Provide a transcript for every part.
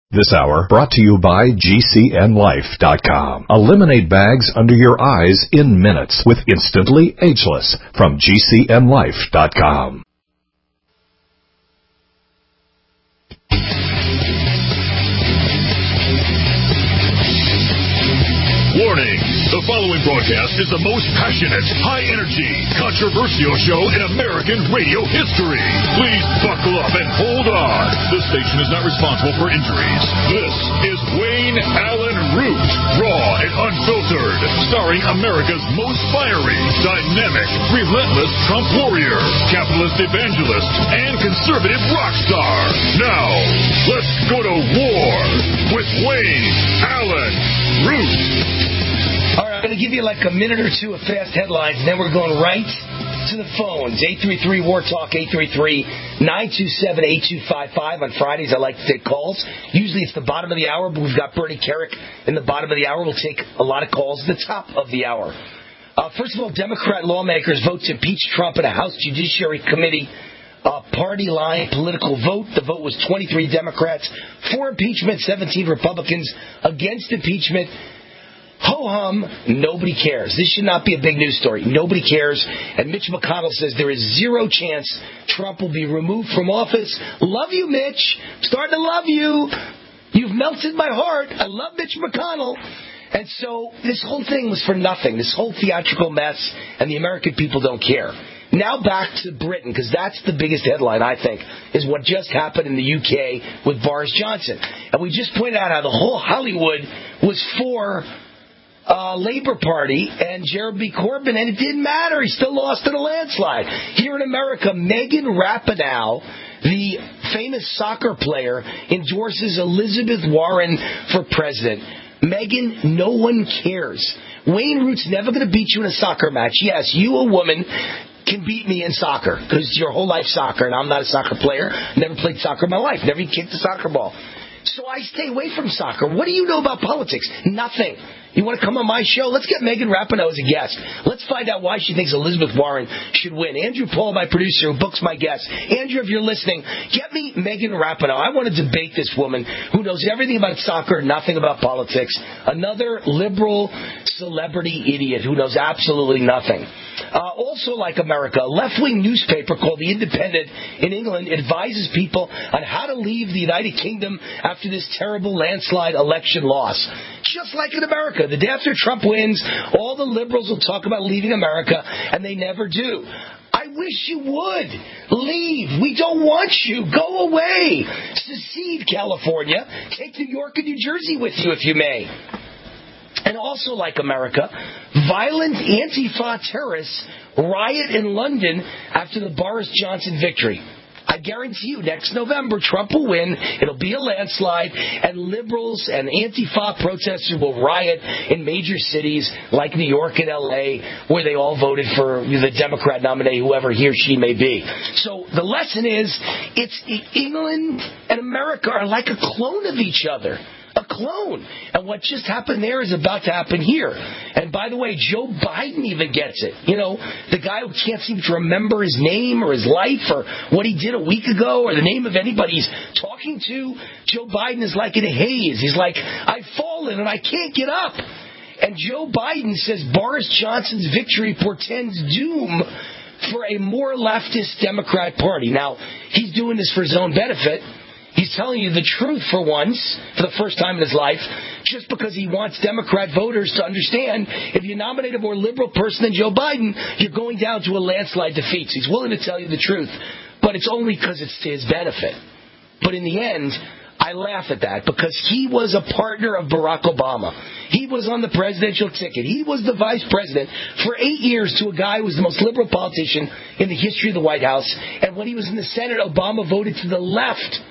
This hour brought to you by GCNLife.com. Eliminate bags under your eyes in minutes with Instantly Ageless from GCNLife.com. Warning! The following broadcast is the most passionate, high-energy, controversial show in American radio history. Please buckle up and hold on. This station is not responsible for injuries. This is Wayne Allen Root, raw and unfiltered, starring America's most fiery, dynamic, relentless Trump warrior, capitalist evangelist, and conservative rock star. Now, let's go to war with Wayne Allen Root. All right, I'm going to give you like a minute or two of fast headlines, and then we're going right to the phones. 833-WAR-TALK, 833-927-8255. On Fridays, I like to take calls. Usually it's the bottom of the hour, but we've got Bernie Kerik in the bottom of the hour. We'll take a lot of calls at the top of the hour. First of all, Democrat lawmakers vote to impeach Trump in a House Judiciary Committee party line political vote. The vote was 23 Democrats for impeachment, 17 Republicans against impeachment. Ho-hum, nobody cares. This should not be a big news story. Nobody cares. And Mitch McConnell says there is zero chance Trump will be removed from office. Love you, Mitch. Starting to love you. You've melted my heart. I love Mitch McConnell. And so this whole thing was for nothing. This whole theatrical mess, and the American people don't care. Now back to Britain, because that's the biggest headline, I think, is what just happened in the UK with Boris Johnson. And we just pointed out how the whole Hollywood was for Labour Party and Jeremy Corbyn, and it didn't matter. He still lost in a landslide. Here in America, Megan Rapinoe, the famous soccer player, endorses Elizabeth Warren for president. Megan, no one cares. Wayne Root's never going to beat you in a soccer match. Yes, you, a woman, can beat me in soccer, because your whole life soccer, and I'm not a soccer player. Never played soccer in my life. Never even kicked a soccer ball. So I stay away from soccer. What do you know about politics? Nothing. You want to come on my show? Let's get Megan Rapinoe as a guest. Let's find out why she thinks Elizabeth Warren should win. Andrew Paul, my producer, who books my guests. Andrew, if you're listening, get me Megan Rapinoe. I want to debate this woman who knows everything about soccer, nothing about politics. Another liberal celebrity idiot who knows absolutely nothing. Also, like America, a left-wing newspaper called The Independent in England advises people on how to leave the United Kingdom after this terrible landslide election loss. Just like in America, the day after Trump wins, all the liberals will talk about leaving America, and they never do. I wish you would. Leave. We don't want you. Go away. Secede, California. Take New York and New Jersey with you if you may. And also, like America, violent Antifa terrorists riot in London after the Boris Johnson victory. I guarantee you, next November, Trump will win. It'll be a landslide, and liberals and Antifa protesters will riot in major cities like New York and L.A., where they all voted for the Democrat nominee, whoever he or she may be. So the lesson is, England and America are like a clone of each other. A clone. And what just happened there is about to happen here. And by the way, Joe Biden even gets it. You know, the guy who can't seem to remember his name or his life or what he did a week ago or the name of anybody he's talking to. Joe Biden is like in a haze. He's like, I've fallen and I can't get up. And Joe Biden says Boris Johnson's victory portends doom for a more leftist Democrat Party. Now, he's doing this for his own benefit. He's telling you the truth for once, for the first time in his life, just because he wants Democrat voters to understand if you nominate a more liberal person than Joe Biden, you're going down to a landslide defeat. So he's willing to tell you the truth, but it's only because it's to his benefit. But in the end, I laugh at that because he was a partner of Barack Obama. He was on the presidential ticket. He was the vice president for 8 years to a guy who was the most liberal politician in the history of the White House. And when he was in the Senate, Obama voted to the left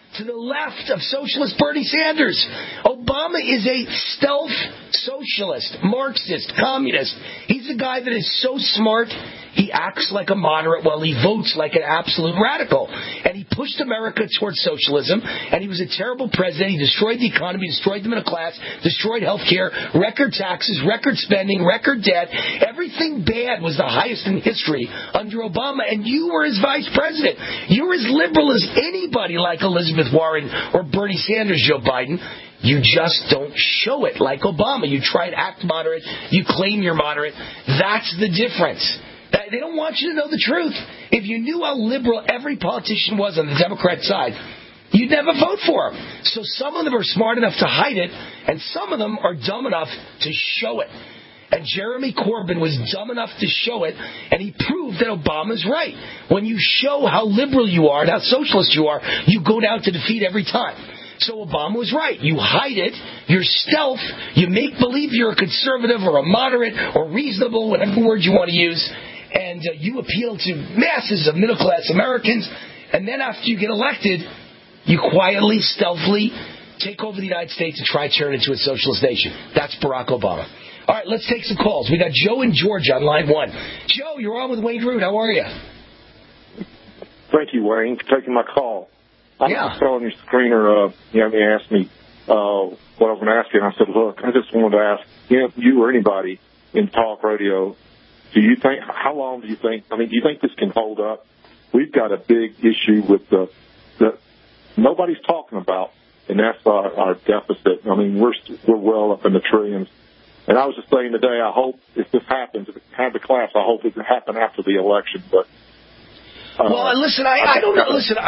of socialist Bernie Sanders. Obama is a stealth socialist, Marxist, communist. He's a guy that is so smart, He acts like a moderate while he votes like an absolute radical. And he pushed America towards socialism, and he was a terrible president. He destroyed the economy, destroyed the middle class, destroyed health care, record taxes, record spending, record debt. Everything bad was the highest in history under Obama, and you were his vice president. You're as liberal as anybody like Elizabeth Warren or Bernie Sanders, Joe Biden. You just don't show it like Obama. You try to act moderate. You claim you're moderate. That's the difference. They don't want you to know the truth. If you knew how liberal every politician was on the Democrat side, you'd never vote for them. So some of them are smart enough to hide it, and some of them are dumb enough to show it. And Jeremy Corbyn was dumb enough to show it, and he proved that Obama's right. When you show how liberal you are and how socialist you are, you go down to defeat every time. So Obama was right. You hide it, you're stealth, you make believe you're a conservative or a moderate or reasonable, whatever word you want to use, and you appeal to masses of middle-class Americans, and then after you get elected, you quietly, stealthily take over the United States and try to turn it into a socialist nation. That's Barack Obama. All right, let's take some calls. We got Joe in Georgia on line 1. Joe, you're on with Wayne Root. How are you? Thank you, Wayne, for taking my call. I was telling your screener, he asked me what I was going to ask you, and I said, look, I just wanted to ask you or anybody in talk radio, do you think, how long do you think, do you think this can hold up? We've got a big issue with the nobody's talking about, and that's our deficit. We're well up in the trillions. And I was just saying today, I hope if this happens, if it had the class, I hope it can happen after the election. But well, listen, I don't know. Listen,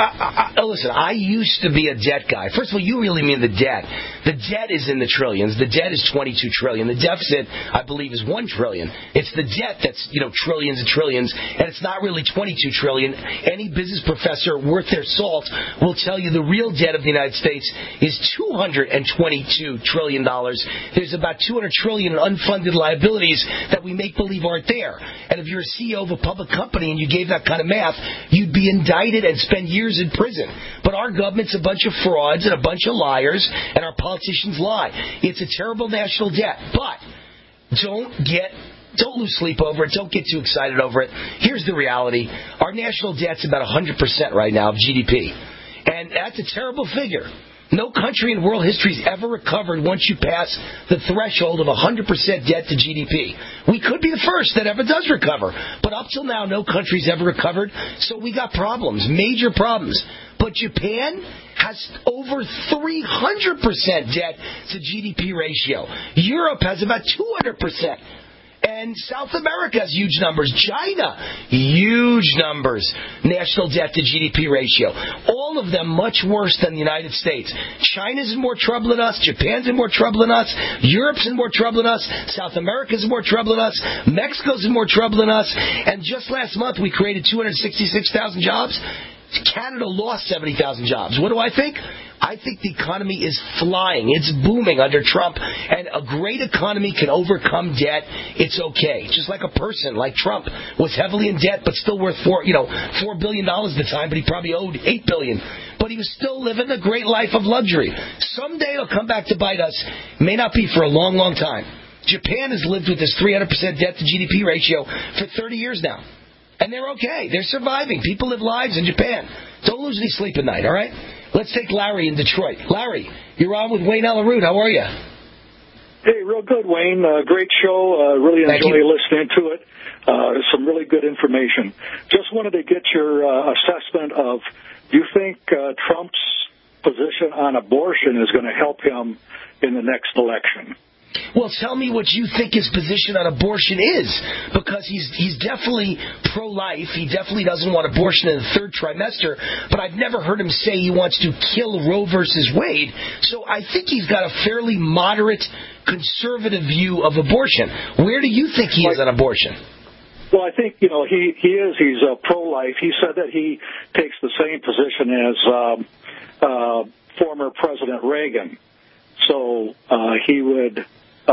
I used to be a debt guy. First of all, you really mean the debt. The debt is in the trillions. The debt is $22 trillion. The deficit, I believe, is $1 trillion. It's the debt that's, trillions and trillions, and it's not really $22 trillion. Any business professor worth their salt will tell you the real debt of the United States is $222 trillion. There's about $200 trillion in unfunded liabilities that we make believe aren't there. And if you're a CEO of a public company and you gave that kind of math, you'd be indicted and spend years in prison. But our government's a bunch of frauds and a bunch of liars, and our politicians lie. It's a terrible national debt. But don't lose sleep over it. Don't get too excited over it. Here's the reality. Our national debt's about 100% right now of GDP. And that's a terrible figure. No country in world history has ever recovered once you pass the threshold of 100% debt to GDP. We could be the first that ever does recover. But up till now, no country's ever recovered. So we got problems, major problems. But Japan has over 300% debt to GDP ratio. Europe has about 200%. And South America has huge numbers. China, huge numbers. National debt to GDP ratio. All of them much worse than the United States. China's in more trouble than us. Japan's in more trouble than us. Europe's in more trouble than us. South America's in more trouble than us. Mexico's in more trouble than us. And just last month, we created 266,000 jobs. Canada lost 70,000 jobs. What do I think? I think the economy is flying. It's booming under Trump. And a great economy can overcome debt. It's okay. Just like a person like Trump was heavily in debt but still worth $4 billion at the time, but he probably owed $8 billion. But he was still living a great life of luxury. Someday it'll come back to bite us. May not be for a long, long time. Japan has lived with this 300% debt to GDP ratio for 30 years now. And they're okay. They're surviving. People live lives in Japan. Don't lose any sleep at night, all right? Let's take Larry in Detroit. Larry, you're on with Wayne Allyn Root. How are you? Hey, real good, Wayne. Great show. Really enjoy listening to it. Some really good information. Just wanted to get your assessment of, do you think Trump's position on abortion is going to help him in the next election? Well, tell me what you think his position on abortion is, because he's definitely pro-life. He definitely doesn't want abortion in the third trimester, but I've never heard him say he wants to kill Roe versus Wade. So I think he's got a fairly moderate, conservative view of abortion. Where do you think he is on abortion? Well, I think, he's pro-life. He said that he takes the same position as former President Reagan. So he would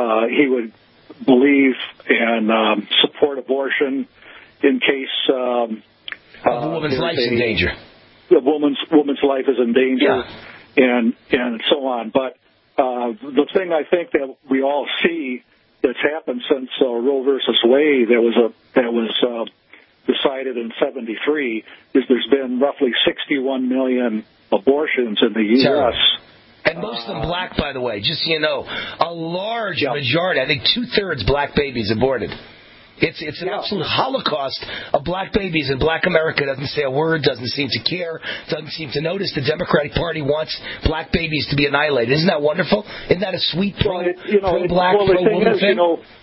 believe and support abortion in case a woman's life's in danger. The woman's life is in danger, and so on. But the thing I think that we all see that's happened since Roe versus Wade, that was decided in '73 is there's been roughly 61 million abortions in the U.S. And most of them black, by the way, just so you know. A large majority, I think 2/3 black babies aborted. It's an absolute holocaust of black babies, and black America doesn't say a word, doesn't seem to care, doesn't seem to notice. The Democratic Party wants black babies to be annihilated. Isn't that wonderful? Isn't that a sweet pro-black, pro-woman thing?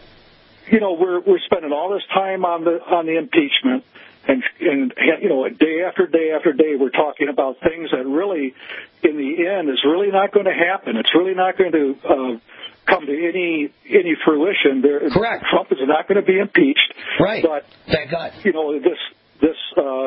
We're spending all this time on the impeachment, and day after day after day, we're talking about things that really, in the end, is really not going to happen. It's really not going to come to any fruition. Correct. Trump is not going to be impeached. Right. But thank God. This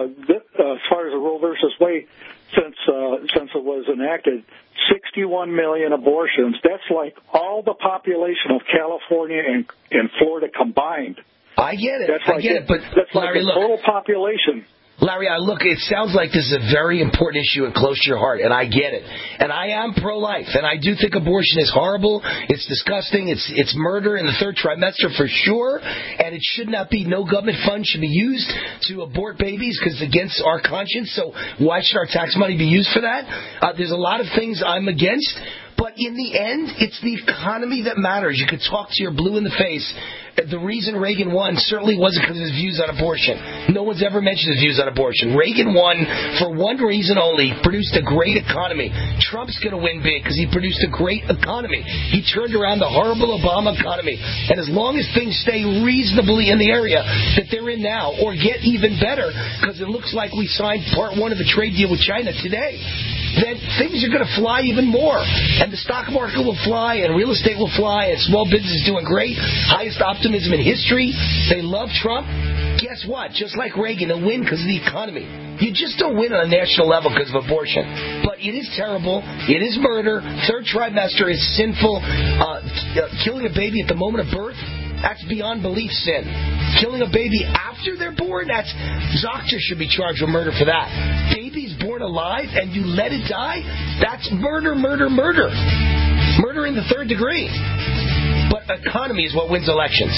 as far as the Roe versus Wade, since it was enacted, 61 million abortions. That's like all the population of California and Florida combined. I get it. But that's Larry, like the total population. Larry, it sounds like this is a very important issue and close to your heart, and I get it. And I am pro-life, and I do think abortion is horrible, it's disgusting, it's murder in the third trimester for sure, and it should not be, no government funds should be used to abort babies because it's against our conscience, so why should our tax money be used for that? There's a lot of things I'm against, but in the end, it's the economy that matters. You could talk to your blue in the face. The reason Reagan won certainly wasn't because of his views on abortion. No one's ever mentioned his views on abortion. Reagan won for one reason only, produced a great economy. Trump's going to win big because he produced a great economy. He turned around the horrible Obama economy. And as long as things stay reasonably in the area that they're in now, or get even better, because it looks like we signed part one of a trade deal with China today, then things are going to fly even more. And the stock market will fly, and real estate will fly, and small business is doing great. Highest optimism in history. They love Trump. Guess what? Just like Reagan, they'll win because of the economy. You just don't win on a national level because of abortion. But it is terrible. It is murder. Third trimester is sinful. Killing a baby at the moment of birth, that's beyond belief sin. Killing a baby after they're born, that's doctors should be charged with murder for that. Babies born alive and you let it die, that's murder, murder, murder. Murder in the third degree. But economy is what wins elections.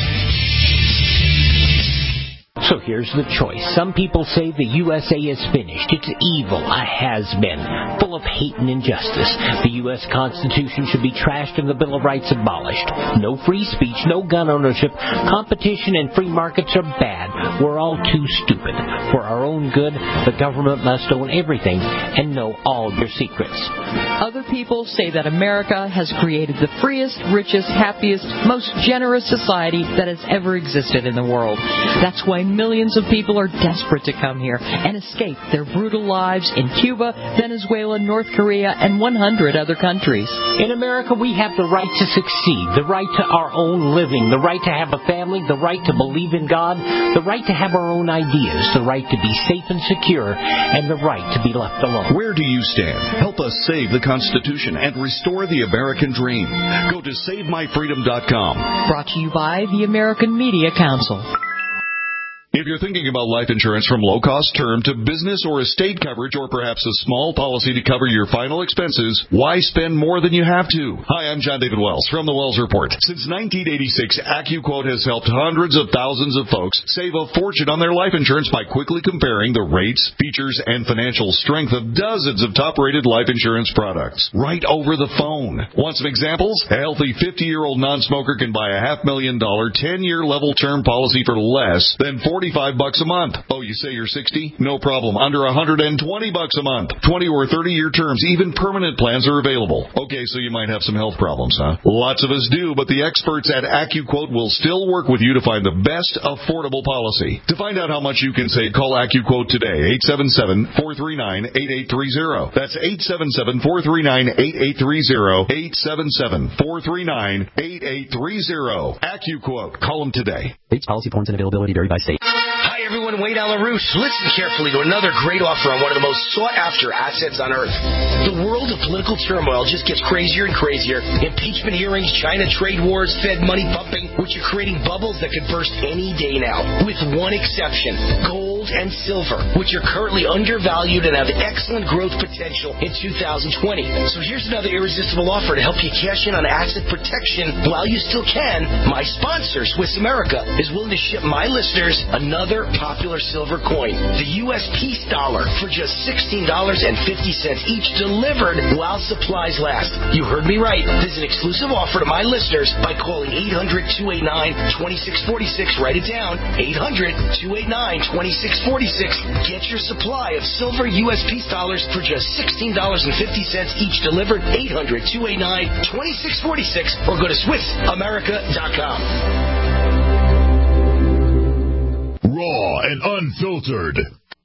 So here's the choice. Some people say the USA is finished. It's evil, a has-been, full of hate and injustice. The U.S. Constitution should be trashed and the Bill of Rights abolished. No free speech, no gun ownership. Competition and free markets are bad. We're all too stupid. For our own good, the government must own everything and know all your secrets. Other people say that America has created the freest, richest, happiest, most generous society that has ever existed in the world. That's why millions of people are desperate to come here and escape their brutal lives in Cuba, Venezuela, North Korea, and 100 other countries. In America, we have the right to succeed, the right to our own living, the right to have a family, the right to believe in God, the right to have our own ideas, the right to be safe and secure, and the right to be left alone. Where do you stand? Help us save the Constitution and restore the American dream. Go to SaveMyFreedom.com. Brought to you by the American Media Council. If you're thinking about life insurance from low-cost term to business or estate coverage or perhaps a small policy to cover your final expenses, why spend more than you have to? Hi, I'm John David Wells from the Wells Report. Since 1986, AccuQuote has helped hundreds of thousands of folks save a fortune on their life insurance by quickly comparing the rates, features, and financial strength of dozens of top-rated life insurance products right over the phone. Want some examples? A healthy 50-year-old non-smoker can buy a $500,000 10-year level term policy for less than $45 a month. Oh, you say you're 60? No problem. Under $120 a month. 20 or 30-year terms, even permanent plans are available. Okay, so you might have some health problems, huh? Lots of us do, but the experts at AccuQuote will still work with you to find the best affordable policy. To find out how much you can save, call AccuQuote today, 877-439-8830. That's 877-439-8830, 877-439-8830. AccuQuote. Call them today. Rates, policy forms, and availability vary by state. Hi, everyone. Wayne Allen Roos. Listen carefully to another great offer on one of the most sought-after assets on earth. The world of political turmoil just gets crazier and crazier. Impeachment hearings, China trade wars, Fed money pumping, which are creating bubbles that could burst any day now. With one exception, gold and silver, which are currently undervalued and have excellent growth potential in 2020. So here's another irresistible offer to help you cash in on asset protection while you still can. My sponsor, Swiss America, is willing to ship my listeners another popular regular silver coin. The U.S. Peace Dollar for just $16.50 each, delivered while supplies last. You heard me right. There's an exclusive offer to my listeners by calling 800-289-2646. Write it down. 800-289-2646. Get your supply of silver U.S. Peace Dollars for just $16.50 each, delivered. 800-289-2646, or go to SwissAmerica.com. Raw and unfiltered.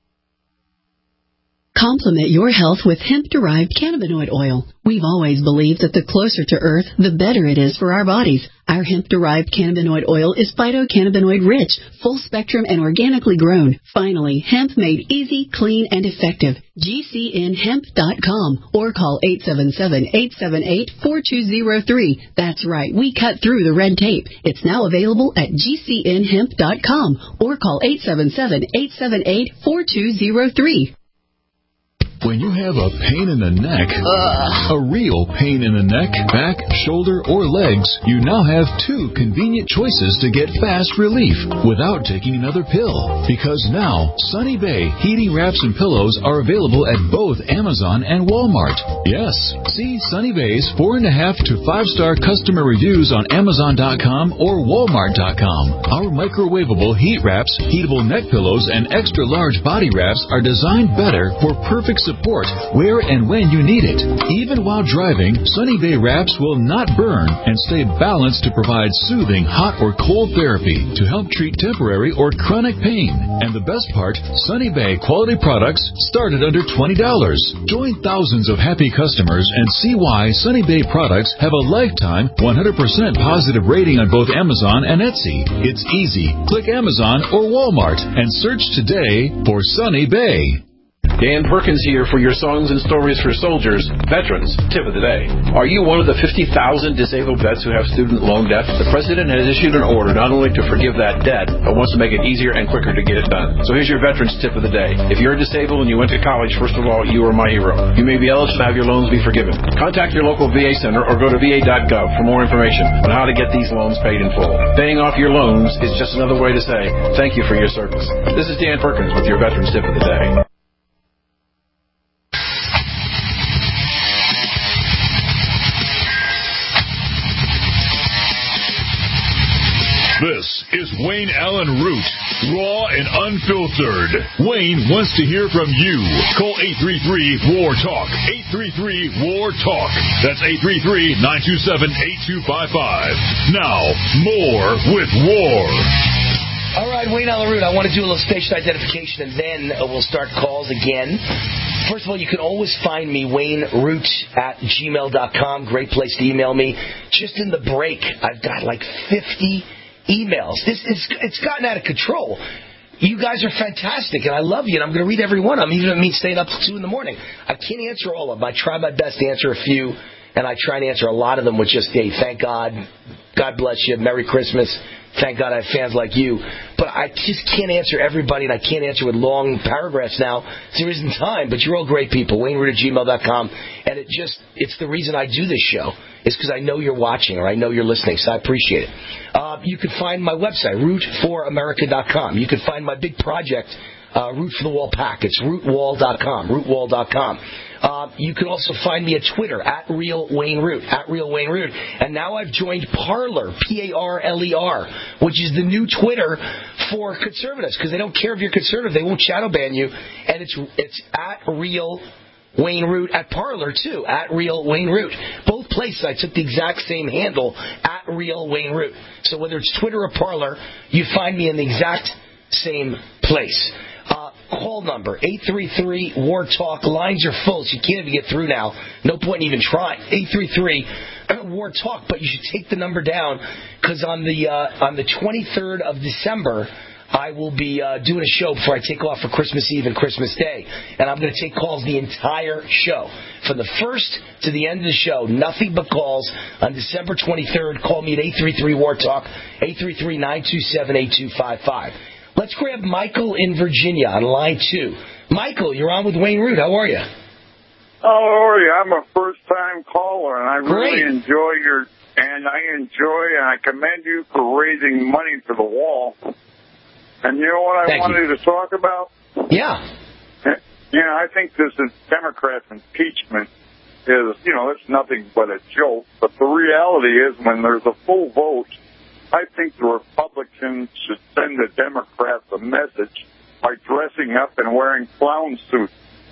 Complement your health with hemp-derived cannabinoid oil. We've always believed that the closer to Earth, the better it is for our bodies. Our hemp-derived cannabinoid oil is phytocannabinoid-rich, full-spectrum, and organically grown. Finally, hemp made easy, clean, and effective. GCNhemp.com or call 877-878-4203. That's right, we cut through the red tape. It's now available at GCNhemp.com or call 877-878-4203. When you have a pain in the neck, a real pain in the neck, back, shoulder, or legs, you now have two convenient choices to get fast relief without taking another pill. Because now, Sunny Bay heating wraps and pillows are available at both Amazon and Walmart. Yes, see Sunny Bay's 4.5 to 5-star customer reviews on Amazon.com or Walmart.com. Our microwavable heat wraps, heatable neck pillows, and extra large body wraps are designed better for perfect support where and when you need it. Even while driving, Sunny Bay wraps will not burn and stay balanced to provide soothing hot or cold therapy to help treat temporary or chronic pain. And the best part, Sunny Bay quality products start at under $20. Join thousands of happy customers and see why Sunny Bay products have a lifetime 100% positive rating on both Amazon and Etsy. It's easy. Click Amazon or Walmart and search today for Sunny Bay. Dan Perkins here for your Songs and Stories for Soldiers Veterans Tip of the Day. Are you one of the 50,000 disabled vets who have student loan debt? The President has issued an order not only to forgive that debt, but wants to make it easier and quicker to get it done. So here's your Veterans Tip of the Day. If you're disabled and you went to college, first of all, you are my hero. You may be eligible to have your loans be forgiven. Contact your local VA center or go to va.gov for more information on how to get these loans paid in full. Paying off your loans is just another way to say thank you for your service. This is Dan Perkins with your Veterans Tip of the Day. This is Wayne Allen Root, raw and unfiltered. Wayne wants to hear from you. Call 833-WAR-TALK. 833-WAR-TALK. That's 833-927-8255. Now, more with War. All right, Wayne Allen Root, I want to do a little station identification, and then we'll start calls again. First of all, you can always find me, WayneRoot@gmail.com. Great place to email me. Just in the break, I've got like 50 emails. It's gotten out of control. You guys are fantastic, and I love you, and I'm going to read every one of them, even if it means staying up till 2 in the morning. I can't answer all of them. I try my best to answer a few, and I try to answer a lot of them with just, hey, thank God, God bless you, Merry Christmas, thank God I have fans like you. But I just can't answer everybody, and I can't answer with long paragraphs now. There isn't time, but you're all great people. WayneRoot@gmail.com, and it's the reason I do this show. It's because I know you're watching or I know you're listening, so I appreciate it. You can find my website, rootforamerica.com. You can find my big project, Root for the Wall Pack. It's rootwall.com, rootwall.com. You can also find me at Twitter, @RealWayneRoot, @RealWayneRoot. And now I've joined Parler, Parler, which is the new Twitter for conservatives, because they don't care if you're conservative. They won't shadow ban you. And it's @RealWayneRoot at Parler, too, @RealWayneRoot. Both places I took the exact same handle, @RealWayneRoot. So whether it's Twitter or Parler, you find me in the exact same place. Call number, 833-WAR-TALK. Lines are full, so you can't even get through now. No point in even trying. 833-WAR-TALK, but you should take the number down, because on the 23rd of December, I will be doing a show before I take off for Christmas Eve and Christmas Day. And I'm going to take calls the entire show. From the first to the end of the show, nothing but calls on December 23rd. Call me at 833-WAR-TALK, 833-927-8255. Let's grab Michael in Virginia on line 2. Michael, you're on with Wayne Root. How are you? How are you? I'm a first-time caller, and I really enjoy and I commend you for raising money for the wall. And you know what I wanted to talk about? Yeah. Yeah, I think this is Democrats' impeachment is, it's nothing but a joke. But the reality is when there's a full vote, I think the Republicans should send the Democrats a message by dressing up and wearing clown suits.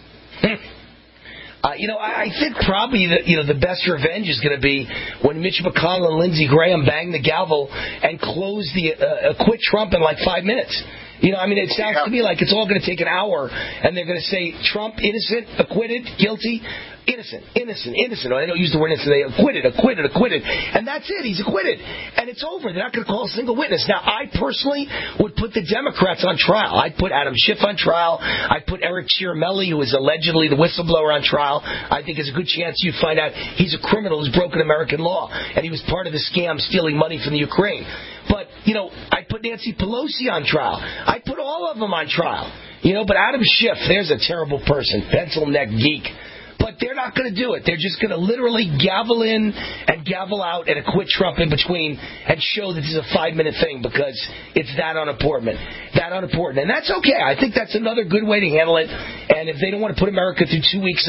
I think probably the best revenge is going to be when Mitch McConnell and Lindsey Graham bang the gavel and close quit Trump in like 5 minutes. It sounds to me like it's all going to take an hour, and they're going to say Trump innocent, acquitted, guilty, innocent. Oh, they don't use the word innocent. They acquitted, and that's it. He's acquitted, and it's over. They're not going to call a single witness. Now, I personally would put the Democrats on trial. I'd put Adam Schiff on trial. I'd put Eric Ciarmelli, who is allegedly the whistleblower, on trial. I think there's a good chance you'd find out he's a criminal who's broken American law, and he was part of the scam stealing money from the Ukraine. But, I'd put Nancy Pelosi on trial. I'd put all of them on trial. But Adam Schiff, there's a terrible person, pencil neck geek. But they're not going to do it. They're just going to literally gavel in and gavel out and acquit Trump in between and show that this is a 5-minute thing because it's that unimportant. And that's okay. I think that's another good way to handle it. And if they don't want to put America through 2 weeks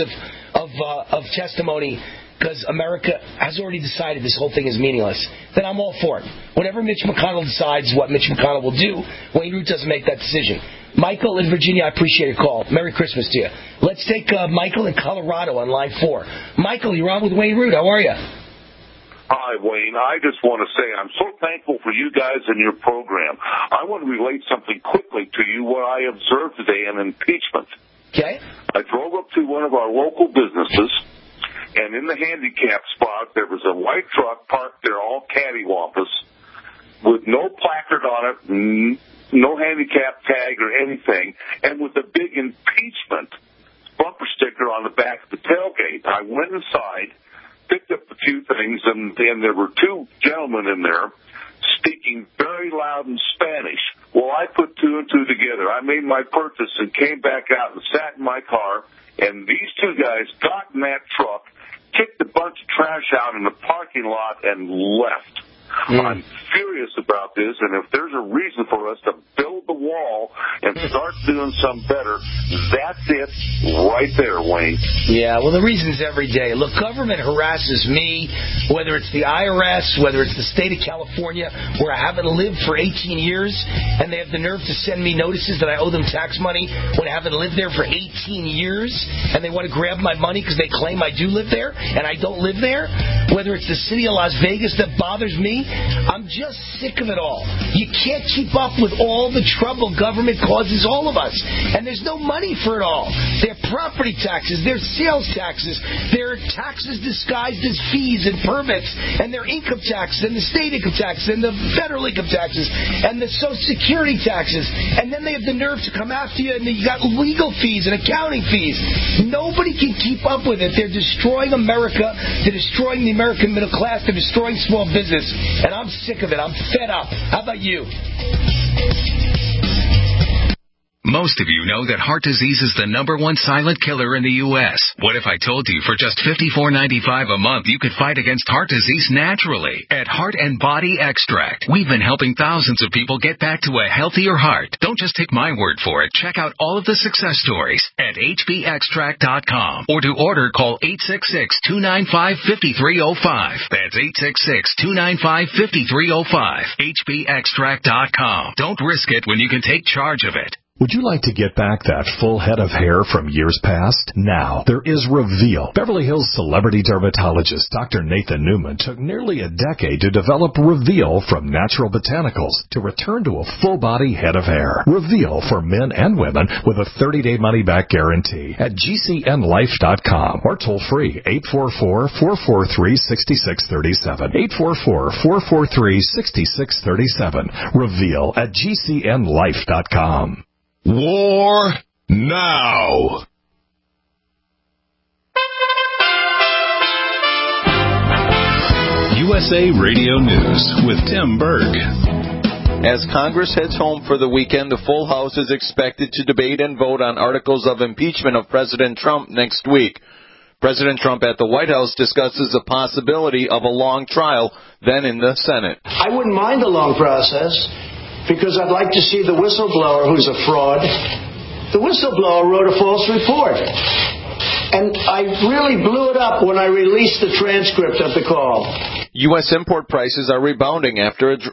of testimony because America has already decided this whole thing is meaningless, then I'm all for it. Whenever Mitch McConnell decides what Mitch McConnell will do, Wayne Root doesn't make that decision. Michael in Virginia, I appreciate your call. Merry Christmas to you. Let's take Michael in Colorado on line 4. Michael, you're on with Wayne Root. How are you? Hi, Wayne. I just want to say I'm so thankful for you guys and your program. I want to relate something quickly to you what I observed today in impeachment. Okay. I drove up to one of our local businesses, and in the handicap spot, there was a white truck parked there, all cattywampus, with no placard on it, no handicap tag or anything, and with a big impeachment bumper sticker on the back of the tailgate. I went inside, picked up a few things, and there were 2 gentlemen in there speaking very loud in Spanish. Well, I put 2 and 2 together. I made my purchase and came back out and sat in my car, and these 2 guys got in that truck, kicked a bunch of trash out in the parking lot, and left. I'm furious about this, and if there's a reason for us to build the wall and start doing something better, that's it right there, Wayne. Yeah, well, the reason's every day. Look, government harasses me, whether it's the IRS, whether it's the state of California, where I haven't lived for 18 years, and they have the nerve to send me notices that I owe them tax money when I haven't lived there for 18 years, and they want to grab my money because they claim I do live there, and I don't live there. Whether it's the city of Las Vegas that bothers me, I'm just sick of it all. You can't keep up with all the trouble government causes all of us. And there's no money for it all. They're property taxes, they're sales taxes, they're taxes disguised as fees and permits, and they're income taxes, and the state income taxes, and the federal income taxes, and the Social Security taxes. And then they have the nerve to come after you, and you got legal fees and accounting fees. Nobody can keep up with it. They're destroying America. They're destroying the American middle class. They're destroying small business. And I'm sick of it. I'm fed up. How about you? Most of you know that heart disease is the #1 silent killer in the U.S. What if I told you for just $54.95 a month you could fight against heart disease naturally at Heart and Body Extract? We've been helping thousands of people get back to a healthier heart. Don't just take my word for it. Check out all of the success stories at hbextract.com. Or to order, call 866-295-5305. That's 866-295-5305. hbextract.com. Don't risk it when you can take charge of it. Would you like to get back that full head of hair from years past? Now, there is Reveal. Beverly Hills celebrity dermatologist Dr. Nathan Newman took nearly a decade to develop Reveal from natural botanicals to return to a full-body head of hair. Reveal for men and women with a 30-day money-back guarantee at GCNlife.com or toll-free 844-443-6637. 844-443-6637. Reveal at GCNlife.com. War now. USA Radio News with Tim Berg. As Congress heads home for the weekend, the full House is expected to debate and vote on articles of impeachment of President Trump next week. President Trump at the White House discusses the possibility of a long trial, then in the Senate. I wouldn't mind a long process. because I'd like to see the whistleblower who's a fraud. The whistleblower wrote a false report. And I really blew it up when I released the transcript of the call. U.S. import prices are rebounding after a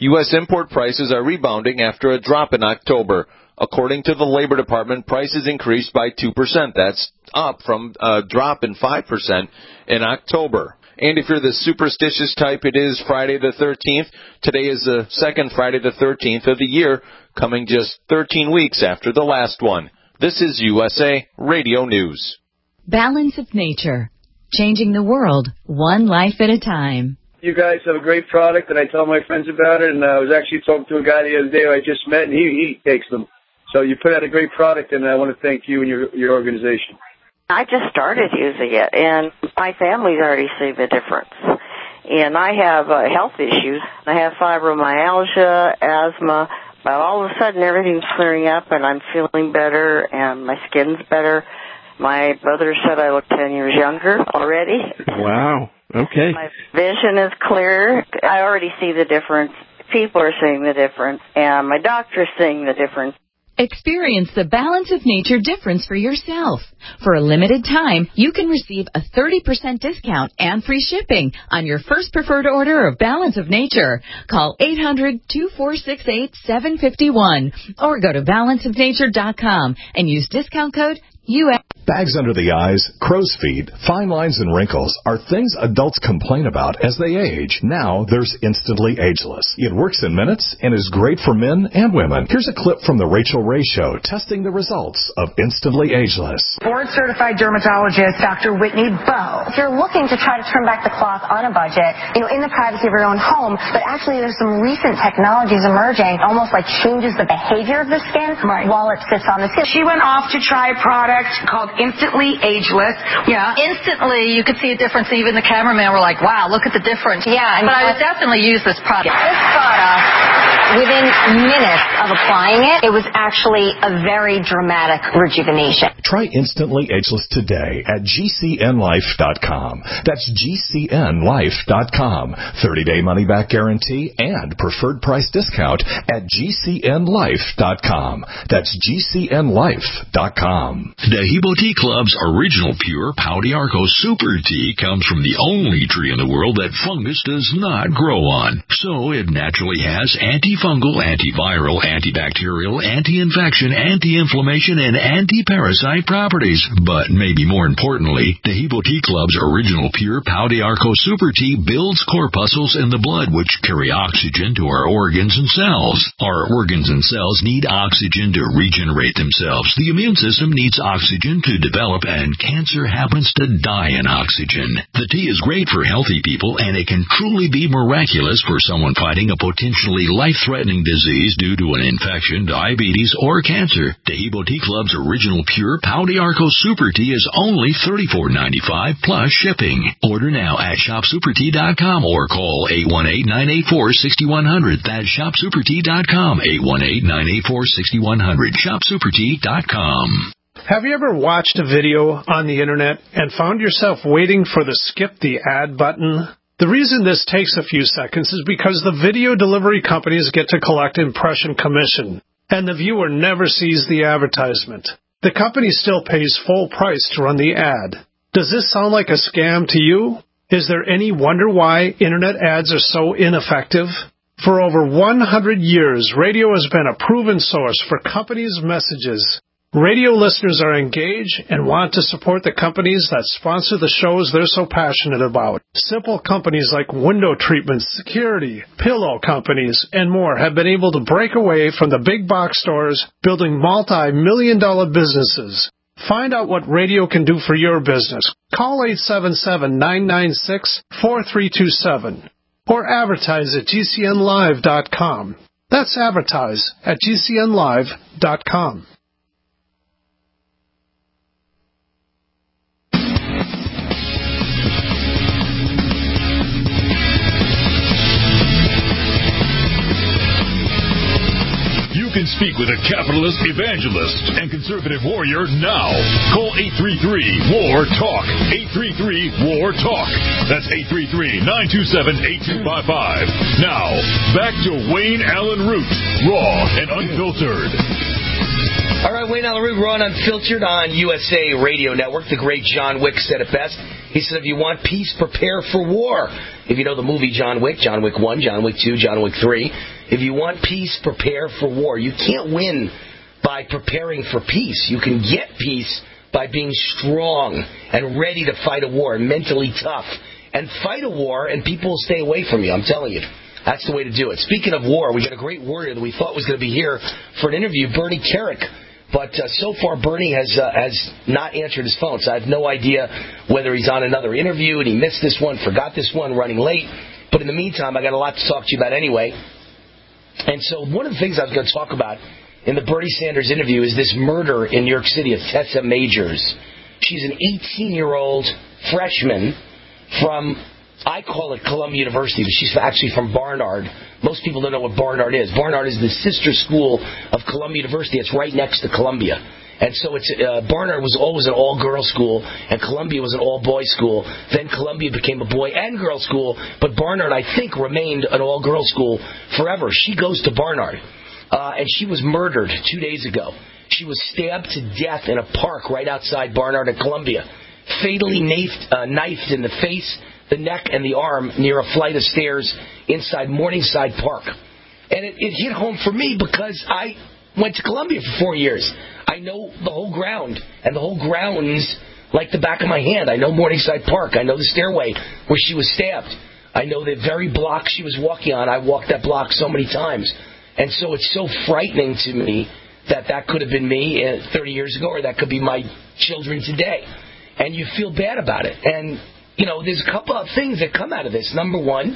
drop in October. According to the Labor Department, prices increased by 2%. That's up from a drop in 5% in October. And if you're the superstitious type, it is Friday the 13th. Today is the second Friday the 13th of the year, coming just 13 weeks after the last one. This is USA Radio News. Balance of Nature, changing the world one life at a time. You guys have a great product, and I tell my friends about it, and I was actually talking to a guy the other day who I just met, and he takes them. So you put out a great product, and I want to thank you and your organization. I just started using it, and my family's already seen the difference. And I have health issues. I have fibromyalgia, asthma, but all of a sudden everything's clearing up, and I'm feeling better, and my skin's better. My brother said I look 10 years younger already. Wow. Okay. My vision is clear. I already see the difference. People are seeing the difference, and my doctor's seeing the difference. Experience the Balance of Nature difference for yourself. For a limited time, you can receive a 30% discount and free shipping on your first preferred order of Balance of Nature. Call 800-2468-751 or go to balanceofnature.com and use discount code US. Bags under the eyes, crow's feet, fine lines, and wrinkles are things adults complain about as they age. Now there's Instantly Ageless. It works in minutes and is great for men and women. Here's a clip from The Rachel Ray Show testing the results of Instantly Ageless. Board-certified dermatologist Dr. Whitney Bowe. If you're looking to try to trim back the cloth on a budget, in the privacy of your own home, but actually there's some recent technologies emerging, almost like changes the behavior of the skin while it sits on the skin. She went off to try a product called Instantly Ageless. Yeah. Instantly, you could see a difference. Even the cameraman were like, wow, look at the difference. Yeah. But I would definitely use this product. This product, within minutes of applying it, it was actually a very dramatic rejuvenation. Try Instantly Ageless today at GCNlife.com. That's GCNlife.com. 30-day money-back guarantee and preferred price discount at GCNlife.com. That's GCNlife.com. Dahibo Tea Club's original pure Pau d'Arco Super Tea comes from the only tree in the world that fungus does not grow on. So it naturally has antifungal, antiviral, antibacterial, anti-infection, anti-inflammation, and anti-parasite properties. But maybe more importantly, Dahibo Tea Club's original pure Pau d'Arco Super Tea builds corpuscles in the blood which carry oxygen to our organs and cells. Our organs and cells need oxygen to regenerate themselves. The immune system needs oxygen to develop, and cancer happens to die in oxygen. The tea is great for healthy people, and it can truly be miraculous for someone fighting a potentially life-threatening disease due to an infection, diabetes, or cancer. Dahibo Tea Club's original pure Pau d'Arco Super Tea is only $34.95 plus shipping. Order now at shopsupertea.com or call 818-984-6100. That's shopsupertea.com, 818-984-6100, shopsupertea.com. Have you ever watched a video on the internet and found yourself waiting for the skip the ad button? The reason this takes a few seconds is because the video delivery companies get to collect impression commission, and the viewer never sees the advertisement. The company still pays full price to run the ad. Does this sound like a scam to you? Is there any wonder why internet ads are so ineffective? For over 100 years, radio has been a proven source for companies' messages. Radio listeners are engaged and want to support the companies that sponsor the shows they're so passionate about. Simple companies like window treatments, security, pillow companies, and more have been able to break away from the big box stores, building multi-million-dollar businesses. Find out what radio can do for your business. Call 877-996-4327 or advertise at GCNlive.com. That's advertise at GCNlive.com. You can Speak with a capitalist, evangelist, and conservative warrior now. Call 833-WAR-TALK. 833-WAR-TALK. That's 833-927-8255. Now, back to Wayne Allen Root, raw and unfiltered. All right, Wayne Allen Root, raw and unfiltered on USA Radio Network. The great John Wick said it best. He said, if you want peace, prepare for war. If you know the movie John Wick 1, John Wick 2, John Wick 3, if you want peace, prepare for war. You can't win by preparing for peace. You can get peace by being strong and ready to fight a war, and mentally tough. And fight a war, and people will stay away from you, I'm telling you. That's the way to do it. Speaking of war, we got a great warrior that we thought was going to be here for an interview, Bernie Kerik. But so far, Bernie has not answered his phone, so I have no idea whether he's on another interview and he missed this one, forgot this one, running late. But in the meantime, I got a lot to talk to you about anyway. And so one of the things I was going to talk about in the Bernie Sanders interview is this murder in New York City of Tessa Majors. She's an 18-year-old freshman from, I call it Columbia University, but she's actually from Barnard. Most people don't know what Barnard is. Barnard is the sister school of Columbia University. It's right next to Columbia. And so it's Barnard was always an all-girls school, and Columbia was an all-boys school. Then Columbia became a boy and girl school, but Barnard, I think, remained an all-girls school forever. She goes to Barnard, and she was murdered 2 days ago. She was stabbed to death in a park right outside Barnard and Columbia, fatally knifed in the face, the neck, and the arm near a flight of stairs inside Morningside Park. And it hit home for me because I went to Columbia for 4 years. I know the whole ground and the whole grounds like the back of my hand. I know Morningside Park. I know the stairway where she was stabbed. I know the very block she was walking on. I walked that block so many times. And so it's so frightening to me that could have been me 30 years ago, or that could be my children today. And you feel bad about it. And you know, there's a couple of things that come out of this. Number one,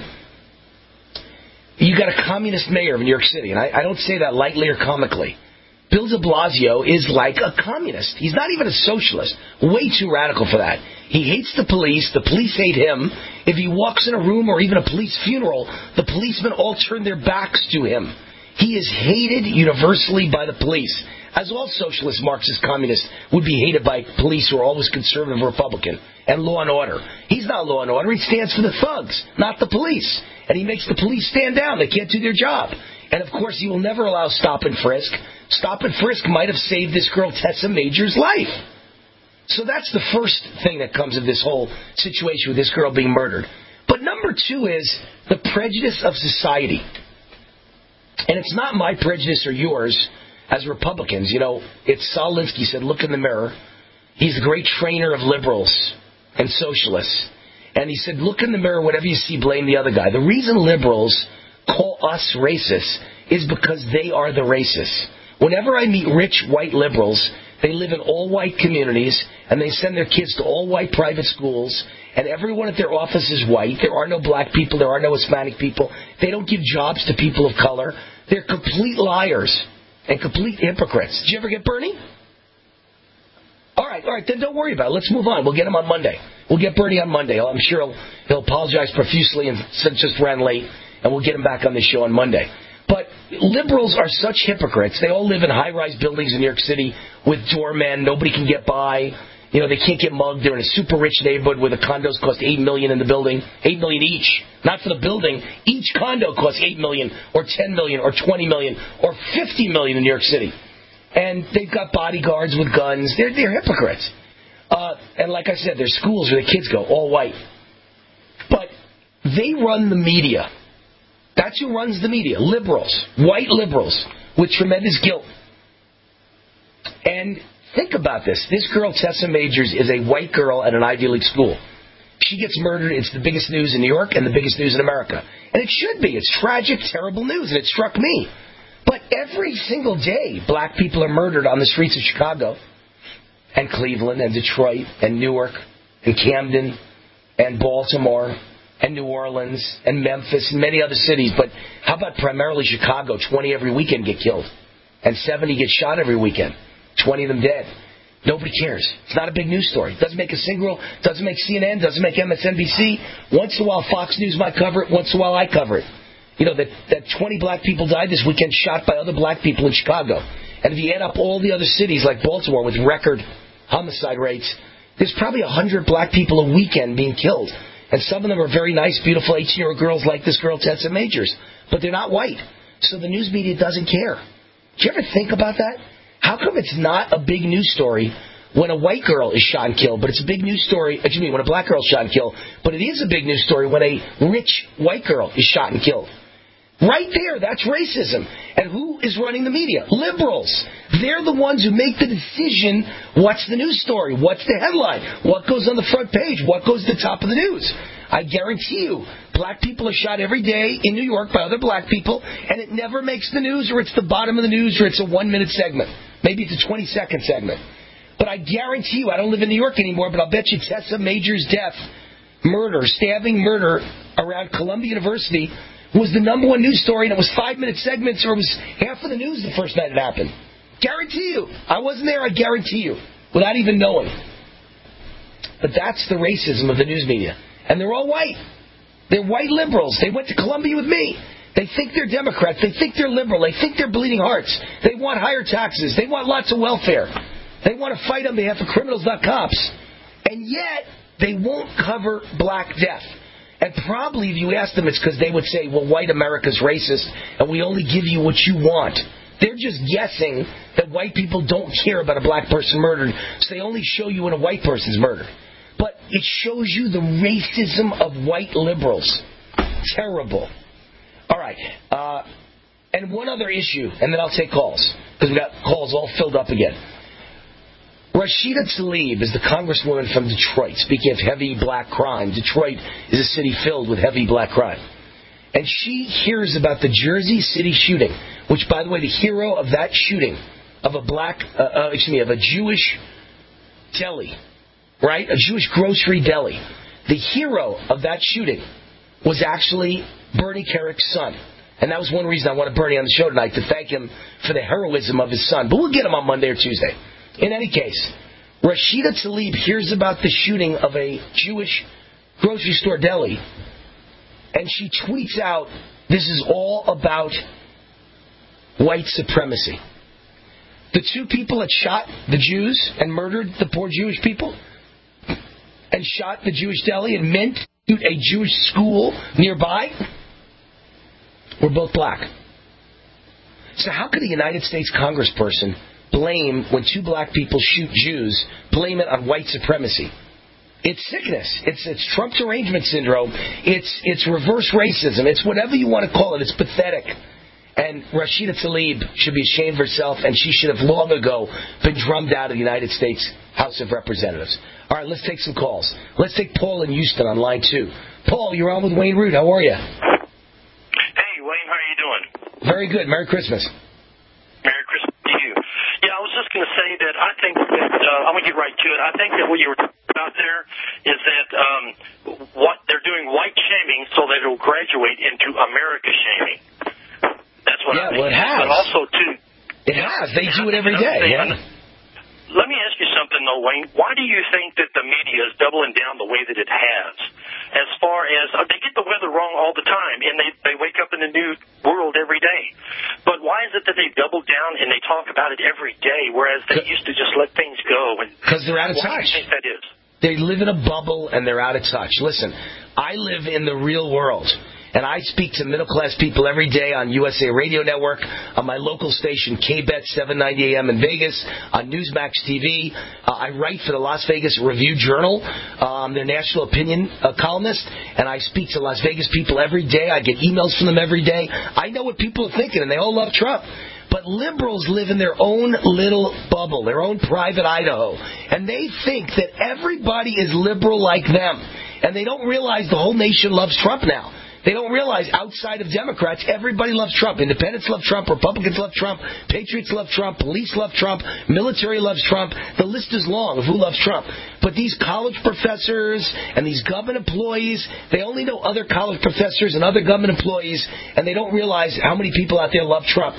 you got a communist mayor of New York City, and I don't say that lightly or comically. Bill de Blasio is like a communist. He's not even a socialist. Way too radical for that. He hates the police hate him. If he walks in a room or even a police funeral, the policemen all turn their backs to him. He is hated universally by the police, as all socialist, Marxist, communists would be hated by police who are always conservative Republican, and law and order. He's not law and order. He stands for the thugs, not the police. And he makes the police stand down. They can't do their job. And, of course, he will never allow stop and frisk. Stop and frisk might have saved this girl Tessa Majors' life. So that's the first thing that comes of this whole situation with this girl being murdered. But number two is the prejudice of society. And it's not my prejudice or yours as Republicans. You know, it's Saul Alinsky said, look in the mirror. He's the great trainer of liberals and socialists. And he said, look in the mirror, whatever you see, blame the other guy. The reason liberals call us racists is because they are the racists. Whenever I meet rich white liberals, they live in all-white communities, and they send their kids to all-white private schools, and everyone at their office is white. There are no black people. There are no Hispanic people. They don't give jobs to people of color. They're complete liars and complete hypocrites. Did you ever get Bernie? All right, then don't worry about it. Let's move on. We'll get him on Monday. We'll get Bernie on Monday. I'm sure he'll apologize profusely and just ran late, and we'll get him back on the show on Monday. But liberals are such hypocrites. They all live in high-rise buildings in New York City with doormen. Nobody can get by. You know, they can't get mugged. They're in a super rich neighborhood where the condos cost $8 million in the building. $8 million each. Not for the building. Each condo costs $8 million or $10 million or $20 million or $50 million in New York City. And they've got bodyguards with guns. They're hypocrites. And like I said, there's schools where the kids go, all white. But they run the media. That's who runs the media. Liberals. White liberals with tremendous guilt. And think about this. This girl, Tessa Majors, is a white girl at an Ivy League school. She gets murdered. It's the biggest news in New York and the biggest news in America. And it should be. It's tragic, terrible news, and it struck me. But every single day, black people are murdered on the streets of Chicago and Cleveland and Detroit and Newark and Camden and Baltimore and New Orleans and Memphis and many other cities. But how about primarily Chicago? 20 every weekend get killed. And 70 get shot every weekend. 20 of them dead. Nobody cares. It's not a big news story. It doesn't make a single, doesn't make CNN, doesn't make MSNBC. Once in a while Fox News might cover it, once in a while I cover it. that 20 black people died this weekend shot by other black people in Chicago. And if you add up all the other cities like Baltimore with record homicide rates, there's probably 100 black people a weekend being killed. And some of them are very nice, beautiful 18-year-old girls like this girl, Tessa Majors. But they're not white. So the news media doesn't care. Do you ever think about that? How come it's not a big news story when a white girl is shot and killed, but it's a big news story, when a black girl is shot and killed, but it is a big news story when a rich white girl is shot and killed? Right there, that's racism. And who is running the media? Liberals. They're the ones who make the decision, what's the news story, what's the headline, what goes on the front page, what goes to the top of the news. I guarantee you, black people are shot every day in New York by other black people, and it never makes the news, or it's the bottom of the news, or it's a 1-minute segment. Maybe it's a 20-second segment. But I guarantee you, I don't live in New York anymore, but I'll bet you Tessa Majors' death, stabbing murder around Columbia University was the number one news story, and it was 5-minute segments, or it was half of the news the first night it happened. Guarantee you. I wasn't there, I guarantee you, without even knowing. But that's the racism of the news media. And they're all white. They're white liberals. They went to Columbia with me. They think they're Democrats. They think they're liberal. They think they're bleeding hearts. They want higher taxes. They want lots of welfare. They want to fight on behalf of criminals, not cops. And yet, they won't cover black death. And probably if you ask them, it's because they would say, well, white America's racist, and we only give you what you want. They're just guessing that white people don't care about a black person murdered, so they only show you when a white person's murdered. But it shows you the racism of white liberals. Terrible. All right. And one other issue, and then I'll take calls, because we've got calls all filled up again. Rashida Tlaib is the congresswoman from Detroit. Speaking of heavy black crime, Detroit is a city filled with heavy black crime. And she hears about the Jersey City shooting, which, by the way, the hero of that shooting, of a Jewish deli, right? A Jewish grocery deli. The hero of that shooting was actually Bernie Kerik's son. And that was one reason I wanted Bernie on the show tonight, to thank him for the heroism of his son. But we'll get him on Monday or Tuesday. In any case, Rashida Tlaib hears about the shooting of a Jewish grocery store deli, and she tweets out, this is all about white supremacy. The two people that shot the Jews and murdered the poor Jewish people and shot the Jewish deli and meant to shoot a Jewish school nearby were both black. So how could a United States congressperson blame, when two black people shoot Jews, blame it on white supremacy? It's sickness. It's Trump derangement syndrome. It's reverse racism. It's whatever you want to call it. It's pathetic. And Rashida Tlaib should be ashamed of herself, and she should have long ago been drummed out of the United States House of Representatives. All right, let's take some calls. Let's take Paul in Houston on line 2. Paul, you're on with Wayne Root. How are you? Hey, Wayne, how are you doing? Very good. Merry Christmas. Merry Christmas to you. Yeah, I was just going to say that I think that, I'm going to get right to it. I think that what you were talking about there is that what they're doing white shaming so that it will graduate into America shaming. That's what I think. Well, it has. But also, too. It has. They do it every day. Yeah. Let me ask you something, though, Wayne. Why do you think that the media is doubling down the way that it has? As far as, they get the weather wrong all the time, and they wake up in a new world every day. But why is it that they double down and they talk about it every day, whereas they used to just let things go? Because they're out of touch. Why do you think that is? They live in a bubble, and they're out of touch. Listen, I live in the real world. And I speak to middle-class people every day on USA Radio Network, on my local station, KBET 790 AM in Vegas, on Newsmax TV. I write for the Las Vegas Review-Journal. I'm their national opinion columnist, and I speak to Las Vegas people every day. I get emails from them every day. I know what people are thinking, and they all love Trump. But liberals live in their own little bubble, their own private Idaho, and they think that everybody is liberal like them. And they don't realize the whole nation loves Trump now. They don't realize outside of Democrats, everybody loves Trump. Independents love Trump. Republicans love Trump. Patriots love Trump. Police love Trump. Military loves Trump. The list is long of who loves Trump. But these college professors and these government employees, they only know other college professors and other government employees, and they don't realize how many people out there love Trump.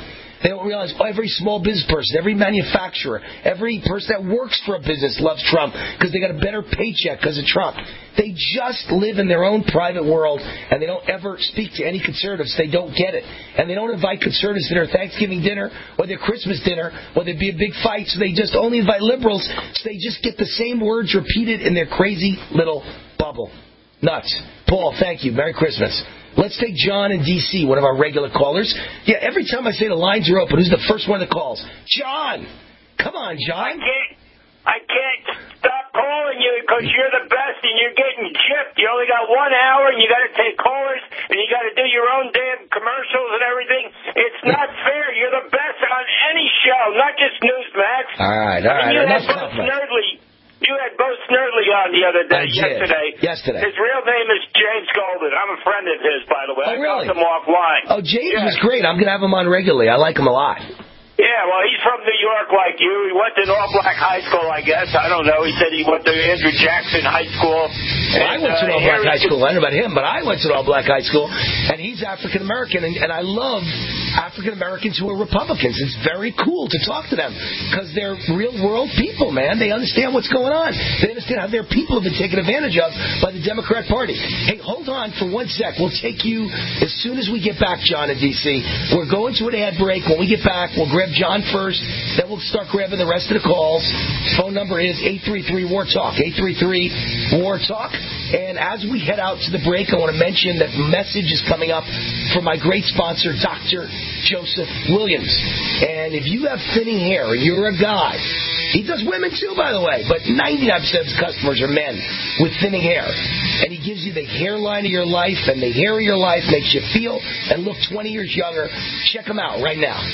They don't realize every small business person, every manufacturer, every person that works for a business loves Trump because they got a better paycheck because of Trump. They just live in their own private world, and they don't ever speak to any conservatives. They don't get it. And they don't invite conservatives to their Thanksgiving dinner or their Christmas dinner, or there'd be a big fight, so they just only invite liberals, so they just get the same words repeated in their crazy little bubble. Nuts. Paul, thank you. Merry Christmas. Let's take John in D.C., one of our regular callers. Yeah, every time I say the lines are open, who's the first one that calls? John! Come on, John. I can't stop calling you because you're the best and you're getting gypped. You only got 1 hour and you got to take callers and you got to do your own damn commercials and everything. It's not fair. You're the best on any show, not just Newsmax. All right. You had Bo Snerdley on the other day, yesterday. His real name is James Golden. I'm a friend of his, by the way. Oh, really? I talked him offline. Oh, James is great. I'm going to have him on regularly. I like him a lot. Yeah, well, he's from New York like you. He went to an all-black high school, I guess. I don't know. He said he went to Andrew Jackson High School. I went to an all-black high school. I don't know about him, but I went to an all-black high school, and he's African-American, and I love African-Americans who are Republicans. It's very cool to talk to them because they're real-world people, man. They understand what's going on. They understand how their people have been taken advantage of by the Democrat Party. Hey, hold on for 1 sec. We'll take you as soon as we get back, John, in D.C. We're going to an ad break. When we get back, we'll grab John first, then we'll start grabbing the rest of the calls. Phone number is 833-WAR-TALK, 833-WAR-TALK. And as we head out to the break, I want to mention that message is coming up from my great sponsor, Dr. Joseph Williams. And if you have thinning hair and you're a guy, he does women too, by the way, but 99% of his customers are men with thinning hair. And he gives you the hairline of your life, and the hair of your life makes you feel and look 20 years younger. Check him out right now.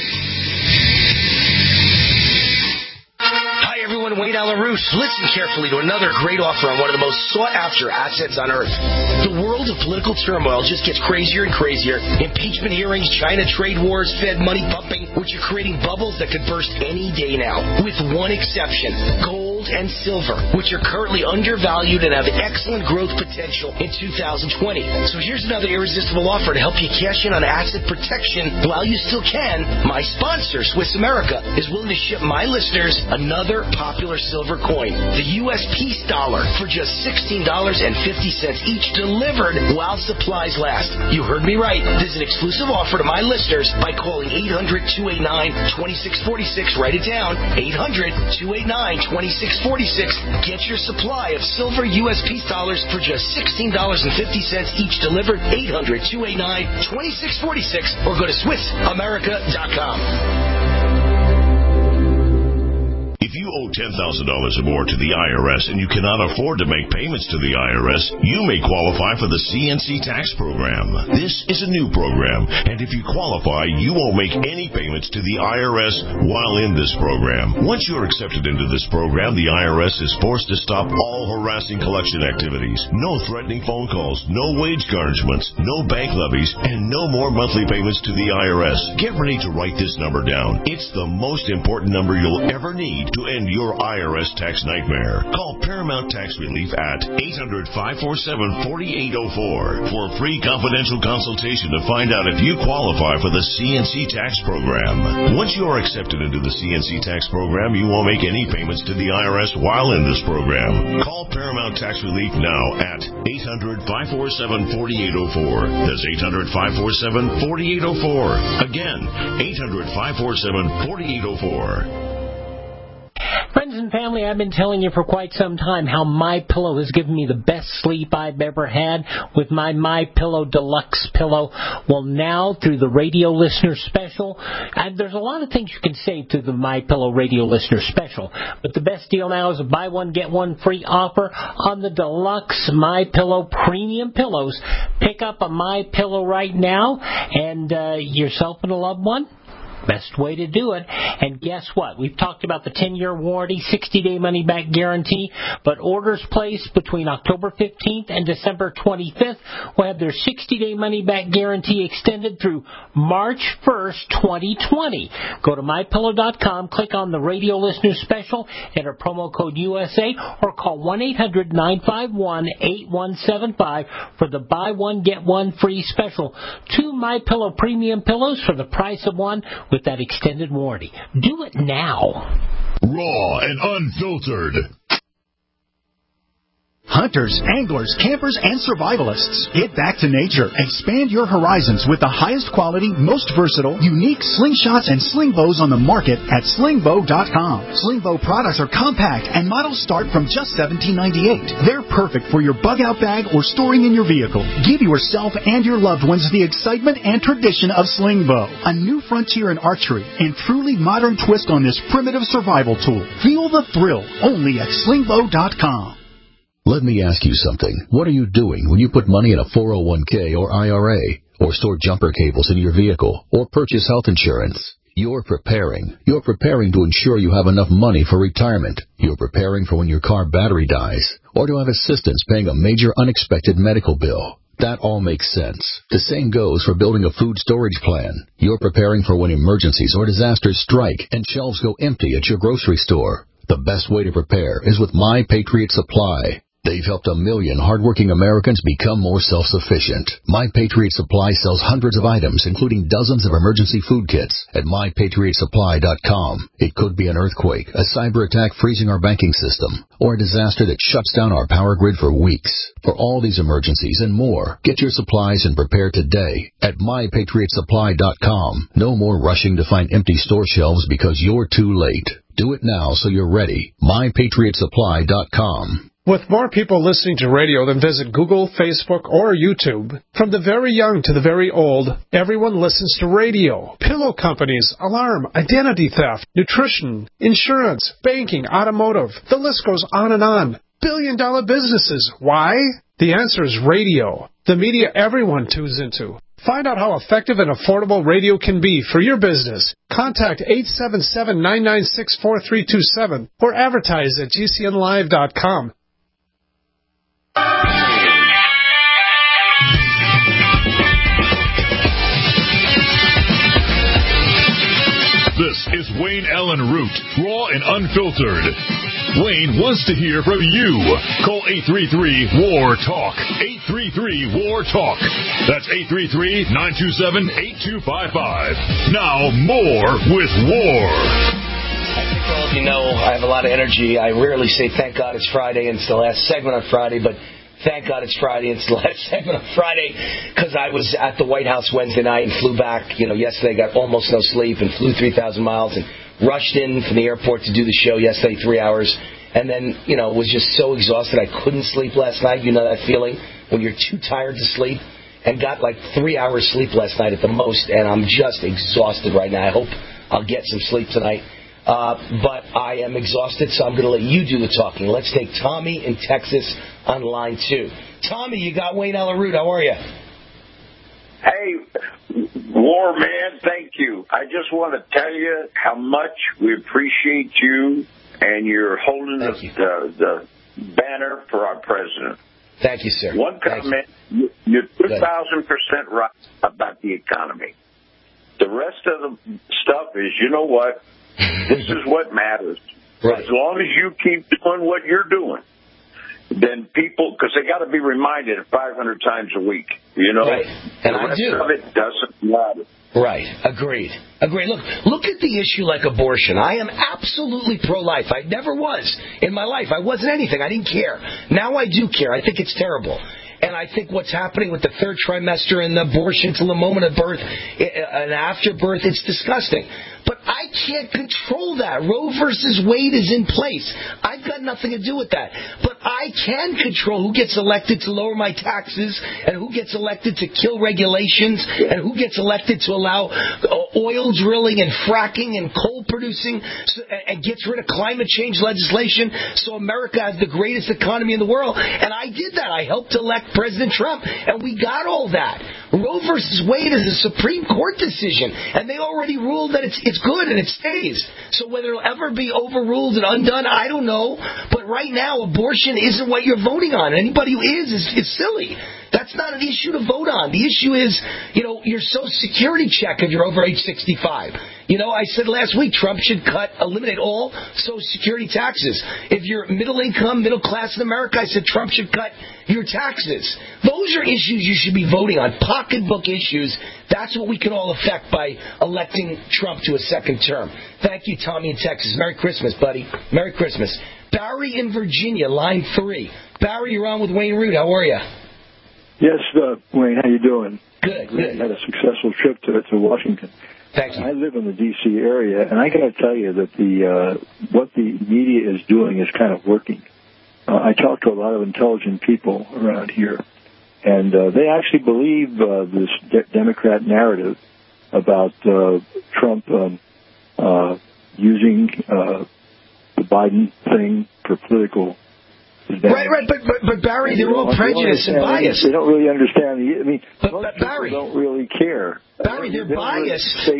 Hi, everyone. Wayne Allen Roos. Listen carefully to another great offer on one of the most sought-after assets on earth. The world of political turmoil just gets crazier and crazier. Impeachment hearings, China trade wars, Fed money pumping, which are creating bubbles that could burst any day now. With one exception, gold and silver, which are currently undervalued and have excellent growth potential in 2020. So here's another irresistible offer to help you cash in on asset protection while you still can. My sponsor, Swiss America, is willing to ship my listeners another popular silver coin, the U.S. Peace Dollar, for just $16.50 each, delivered while supplies last. You heard me right. This is an exclusive offer to my listeners by calling 800-289-2646. Write it down, 800-289-2646. Get your supply of silver U.S. Peace Dollars for just $16.50 each, delivered 800-289-2646, or go to SwissAmerica.com. If you owe $10,000 or more to the IRS and you cannot afford to make payments to the IRS, you may qualify for the CNC tax program. This is a new program, and if you qualify, you won't make any payments to the IRS while in this program. Once you're accepted into this program, the IRS is forced to stop all harassing collection activities. No threatening phone calls, no wage garnishments, no bank levies, and no more monthly payments to the IRS. Get ready to write this number down. It's the most important number you'll ever need to end your IRS tax nightmare. Call Paramount Tax Relief at 800-547-4804 for a free confidential consultation to find out if you qualify for the CNC tax program. Once you are accepted into the CNC tax program, you won't make any payments to the IRS while in this program. Call Paramount Tax Relief now at 800-547-4804. That's 800-547-4804. Again, 800-547-4804. Friends and family, I've been telling you for quite some time how MyPillow has given me the best sleep I've ever had with my MyPillow Deluxe pillow. Well, now through the radio listener special, there's a lot of things you can say through the MyPillow radio listener special, but the best deal now is a buy one get one free offer on the Deluxe MyPillow premium pillows. Pick up a MyPillow right now, and yourself and a loved one. Best way to do it. And guess what? We've talked about the 10-year warranty, 60-day money-back guarantee, but orders placed between October 15th and December 25th will have their 60-day money-back guarantee extended through March 1st, 2020. Go to MyPillow.com, click on the radio listener special, enter promo code USA, or call 1-800-951-8175 for the buy one, get one free special. 2 MyPillow premium pillows for the price of one, with that extended warranty. Do it now. Raw and unfiltered. Hunters, anglers, campers, and survivalists, get back to nature. Expand your horizons with the highest quality, most versatile, unique slingshots and sling bows on the market at slingbow.com. Sling bow products are compact and models start from just $17.98. They're perfect for your bug-out bag or storing in your vehicle. Give yourself and your loved ones the excitement and tradition of sling bow, a new frontier in archery and truly modern twist on this primitive survival tool. Feel the thrill only at slingbow.com. Let me ask you something. What are you doing when you put money in a 401k or IRA, or store jumper cables in your vehicle, or purchase health insurance? You're preparing. You're preparing to ensure you have enough money for retirement. You're preparing for when your car battery dies, or to have assistance paying a major unexpected medical bill. That all makes sense. The same goes for building a food storage plan. You're preparing for when emergencies or disasters strike and shelves go empty at your grocery store. The best way to prepare is with My Patriot Supply. They've helped 1 million hardworking Americans become more self-sufficient. My Patriot Supply sells hundreds of items, including dozens of emergency food kits at MyPatriotSupply.com. It could be an earthquake, a cyber attack freezing our banking system, or a disaster that shuts down our power grid for weeks. For all these emergencies and more, get your supplies and prepare today at MyPatriotSupply.com. No more rushing to find empty store shelves because you're too late. Do it now so you're ready. MyPatriotSupply.com. With more people listening to radio than visit Google, Facebook, or YouTube, from the very young to the very old, everyone listens to radio. Pillow companies, alarm, identity theft, nutrition, insurance, banking, automotive. The list goes on and on. Billion-dollar businesses. Why? The answer is radio, the media everyone tunes into. Find out how effective and affordable radio can be for your business. Contact 877-996-4327 or advertise at GCNlive.com. This is Wayne Allen Root, raw and unfiltered. Wayne wants to hear from you. Call 833-WAR-TALK. 833-WAR-TALK. That's 833-927-8255. Now more with War. I think all of you know I have a lot of energy. I rarely say thank God it's Friday and it's the last segment on Friday, but thank God it's Friday and it's the last segment on Friday because I was at the White House Wednesday night and flew back. Yesterday got almost no sleep and flew 3,000 miles and rushed in from the airport to do the show yesterday, 3 hours. And then, was just so exhausted I couldn't sleep last night. You know that feeling when you're too tired to sleep? And got like 3 hours sleep last night at the most, and I'm just exhausted right now. I hope I'll get some sleep tonight. But I am exhausted, so I'm going to let you do the talking. Let's take Tommy in Texas on line 2. Tommy, you got Wayne Allen Root. How are you? Hey, War Man, thank you. I just want to tell you how much we appreciate you and you're holding the banner for our president. Thank you, sir. One comment, you're 2,000% right about the economy. The rest of the stuff is, you know what? This is what matters. Right. As long as you keep doing what you're doing, then people, because they got to be reminded 500 times a week, Right. And the rest of it doesn't matter. Right. Agreed. Look at the issue like abortion. I am absolutely pro-life. I never was in my life. I wasn't anything. I didn't care. Now I do care. I think it's terrible. And I think what's happening with the third trimester and the abortion till the moment of birth and after birth, it's disgusting. But I can't control that. Roe versus Wade is in place. I've got nothing to do with that. But I can control who gets elected to lower my taxes and who gets elected to kill regulations and who gets elected to allow oil drilling and fracking and coal producing and gets rid of climate change legislation so America has the greatest economy in the world. And I did that. I helped elect President Trump, and we got all that. Roe versus Wade is a Supreme Court decision, and they already ruled that it's good and it stays. So whether it'll ever be overruled and undone, I don't know. But right now, abortion isn't what you're voting on. Anybody who is silly. That's not an issue to vote on. The issue is, your Social Security check if you're over age 65. I said last week Trump should eliminate all Social Security taxes. If you're middle income, middle class in America, I said Trump should cut your taxes. Those are issues you should be voting on, pocketbook issues. That's what we can all affect by electing Trump to a second term. Thank you, Tommy in Texas. Merry Christmas, buddy. Merry Christmas. Barry in Virginia, line 3. Barry, you're on with Wayne Root. How are you? Yes, Wayne, how you doing? Good. I had a successful trip to Washington. Thank you. I live in the D.C. area, and I got to tell you that what the media is doing is kind of working. I talk to a lot of intelligent people around here, and they actually believe this Democrat narrative about Trump using the Biden thing for political advantage. Right, but Barry, they're all prejudiced and biased. They don't really understand. Most Barry, people don't really care. Barry, they're biased.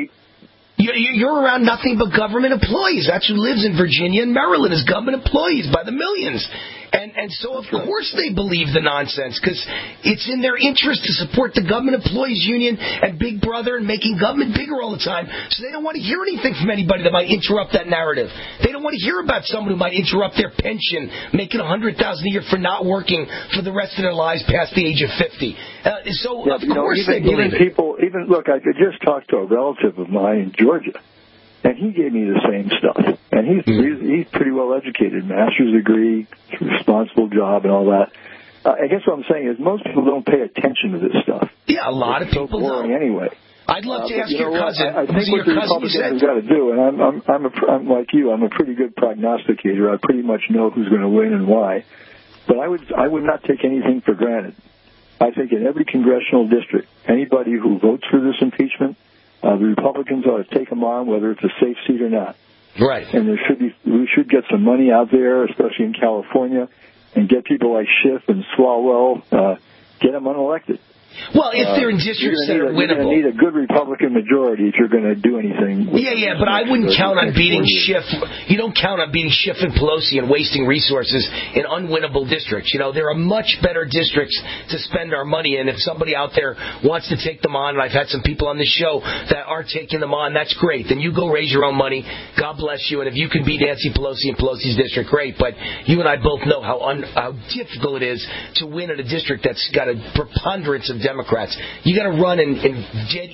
You're around nothing but government employees. That's who lives in Virginia and Maryland is government employees by the millions. And so, of course, they believe the nonsense because it's in their interest to support the government employees union and Big Brother and making government bigger all the time. So they don't want to hear anything from anybody that might interrupt that narrative. They don't want to hear about someone who might interrupt their pension, making $100,000 a year for not working for the rest of their lives past the age of 50. Of course they believe it. Look, I just talked to a relative of mine in Georgia. And he gave me the same stuff. And he's pretty well educated, master's degree, responsible job, and all that. I guess what I'm saying is most people don't pay attention to this stuff. Yeah, a lot of people don't. Anyway. I'd love to ask your cousin. I think what the Republicans have got to do, and I'm like you, I'm a pretty good prognosticator. I pretty much know who's going to win and why. But I would not take anything for granted. I think in every congressional district, anybody who votes for this impeachment, the Republicans ought to take them on, whether it's a safe seat or not. Right. And we should get some money out there, especially in California, and get people like Schiff and Swalwell, get them unelected. Well, if they're in districts that are winnable. You're going to need a good Republican majority if you're going to do anything. Yeah, but I wouldn't count on beating Schiff. You don't count on beating Schiff and Pelosi and wasting resources in unwinnable districts. There are much better districts to spend our money in. If somebody out there wants to take them on, and I've had some people on this show that are taking them on, that's great. Then you go raise your own money. God bless you. And if you can beat Nancy Pelosi in Pelosi's district, great. But you and I both know how difficult it is to win in a district that's got a preponderance of Democrats. You got to run in dead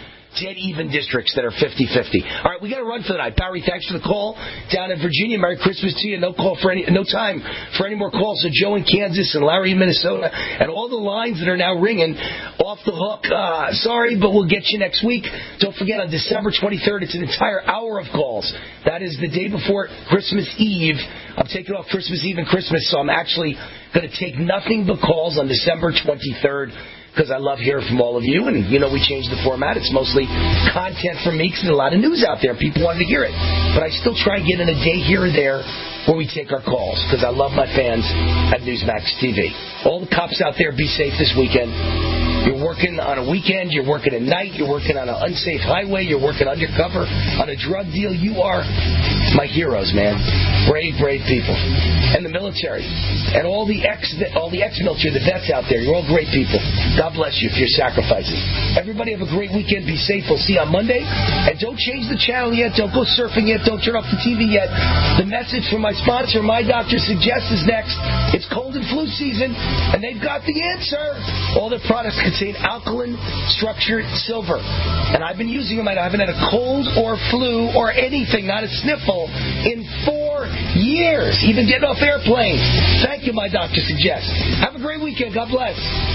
even districts that are 50-50. All right, we got to run for the night. Barry, thanks for the call down in Virginia. Merry Christmas to you. No time for any more calls. So Joe in Kansas and Larry in Minnesota and all the lines that are now ringing off the hook. Sorry, but we'll get you next week. Don't forget on December 23rd, it's an entire hour of calls. That is the day before Christmas Eve. I'm taking off Christmas Eve and Christmas, so I'm actually going to take nothing but calls on December 23rd. Because I love hearing from all of you, and we changed the format. It's mostly content from me because there's a lot of news out there. People wanted to hear it. But I still try and get in a day here or there where we take our calls because I love my fans at Newsmax TV. All the cops out there, be safe this weekend. You're working on a weekend, you're working at night, you're working on an unsafe highway, you're working undercover on a drug deal. You are my heroes, man. Brave people. And the military. And all the ex-military, the vets out there, you're all great people. God bless you for your sacrifices. Everybody have a great weekend. Be safe. We'll see you on Monday. And don't change the channel yet. Don't go surfing yet. Don't turn off the TV yet. The message from my sponsor, My Doctor Suggests, is next. It's cold and flu season, and they've got the answer. All their products contain alkaline structured silver. And I've been using them. I haven't had a cold or flu or anything, not a sniffle, in 4 years. Even getting off airplanes. Thank you, My Doctor Suggests. Have a great weekend. God bless.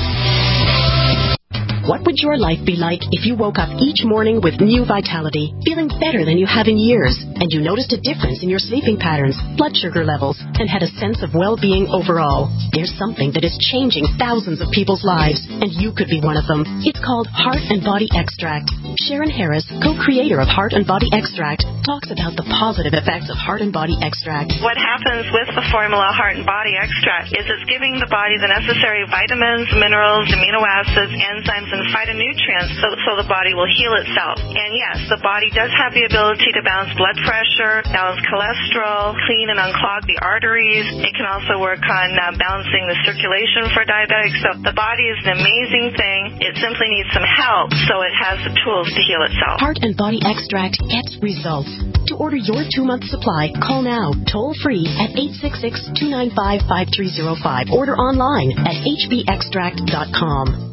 What would your life be like if you woke up each morning with new vitality, feeling better than you have in years, and you noticed a difference in your sleeping patterns, blood sugar levels, and had a sense of well-being overall? There's something that is changing thousands of people's lives, and you could be one of them. It's called Heart and Body Extract. Sharon Harris, co-creator of Heart and Body Extract, talks about the positive effects of Heart and Body Extract. What happens with the formula Heart and Body Extract is it's giving the body the necessary vitamins, minerals, amino acids, enzymes, and phytonutrients so the body will heal itself. And yes, the body does have the ability to balance blood pressure, balance cholesterol, clean and unclog the arteries. It can also work on balancing the circulation for diabetics. So the body is an amazing thing. It simply needs some help so it has the tools to heal itself. Heart and Body Extract gets results. To order your 2-month supply, call now, toll free at 866-295-5305. Order online at hbextract.com.